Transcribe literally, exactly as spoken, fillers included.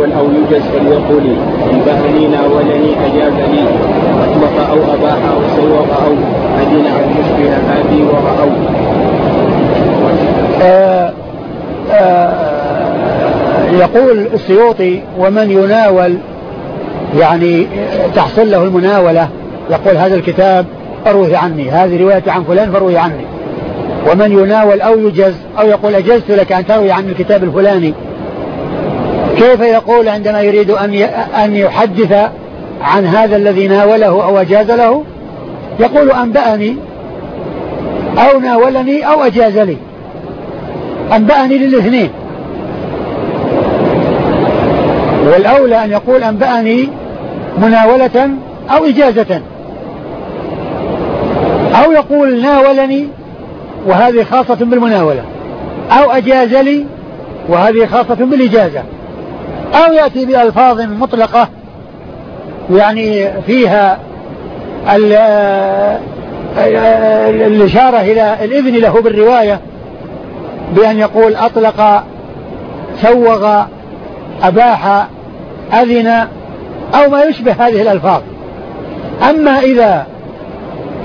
يناول أو يجز فليقل أنبأني ناولني أجاز لي أطلق أو أباح أو سوق أو أدين أو مشبه هذه ورأوا. آه آه يقول السيوطي ومن يناول يعني تحصل له المناولة يقول هذا الكتاب أروه عني، هذه رواية عن فلان فروي عني. ومن يناول أو يجز أو يقول أجزت لك أن تروي عن الكتاب الفلاني، كيف يقول عندما يريد أن يحدث عن هذا الذي ناوله أو أجاز له؟ يقول أنبأني أو ناولني أو أجاز لي، أنبأني للاثنين، والأولى أن يقول أنبأني مناولة أو إجازة، أو يقول ناولني وهذه خاصة بالمناولة، أو أجاز لي وهذه خاصة بالإجازة، أو يأتي بألفاظ مطلقة يعني فيها الإشارة إلى الإذن له بالرواية بأن يقول أطلق سوغ أباح أذن أو ما يشبه هذه الألفاظ. أما إذا